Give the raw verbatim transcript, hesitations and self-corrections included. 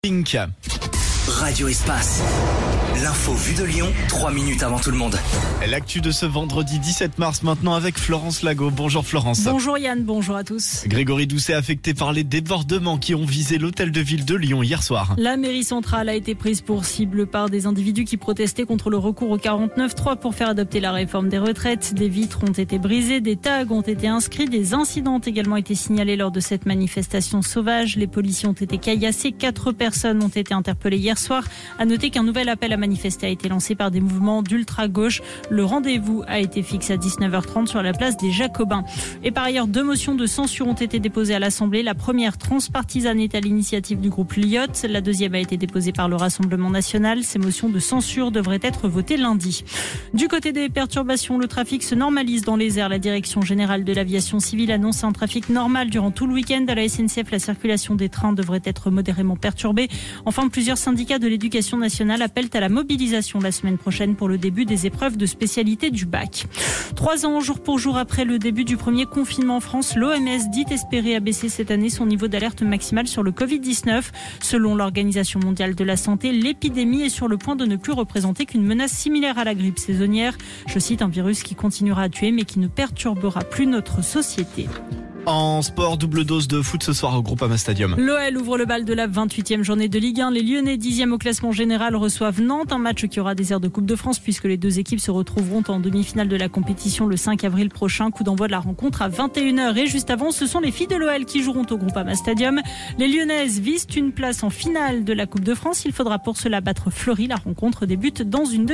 Pink. Radio Espace. L'info vue de Lyon, trois minutes avant tout le monde. L'actu de ce vendredi dix-sept mars maintenant avec Florence Lago. Bonjour Florence. Bonjour Yann, bonjour à tous. Grégory Doucet affecté par les débordements qui ont visé l'hôtel de ville de Lyon hier soir. La mairie centrale a été prise pour cible par des individus qui protestaient contre le recours au quarante-neuf trois pour faire adopter la réforme des retraites. Des vitres ont été brisées, des tags ont été inscrits, des incidents ont également été signalés lors de cette manifestation sauvage. Les policiers ont été caillassés, quatre personnes ont été interpellées hier soir. À noter qu'un nouvel appel à manifester a été lancé par des mouvements d'ultra-gauche. Le rendez-vous a été fixé à dix-neuf heures trente sur la place des Jacobins. Et par ailleurs, deux motions de censure ont été déposées à l'Assemblée. La première, transpartisane, est à l'initiative du groupe Lyotte. La deuxième a été déposée par le Rassemblement national. Ces motions de censure devraient être votées lundi. Du côté des perturbations, le trafic se normalise dans les airs. La Direction générale de l'aviation civile annonce un trafic normal durant tout le week-end. À la S N C F, la circulation des trains devrait être modérément perturbée. Enfin, plusieurs syndicats de l'éducation nationale appellent à la mobilisation la semaine prochaine pour le début des épreuves de spécialité du bac. Trois ans, jour pour jour après le début du premier confinement en France, l'O M S dit espérer abaisser cette année son niveau d'alerte maximale sur le covid dix-neuf. Selon l'Organisation mondiale de la santé, l'épidémie est sur le point de ne plus représenter qu'une menace similaire à la grippe saisonnière. Je cite, un virus qui continuera à tuer mais qui ne perturbera plus notre société. En sport, double dose de foot ce soir au Groupama Stadium. L'O L ouvre le bal de la vingt-huitième journée de Ligue un. Les Lyonnais, dixième au classement général, reçoivent Nantes. Un match qui aura des airs de Coupe de France puisque les deux équipes se retrouveront en demi-finale de la compétition le cinq avril prochain. Coup d'envoi de la rencontre à vingt et une heures. Et juste avant, ce sont les filles de l'O L qui joueront au Groupama Stadium. Les Lyonnaises visent une place en finale de la Coupe de France. Il faudra pour cela battre Fleury. La rencontre débute dans une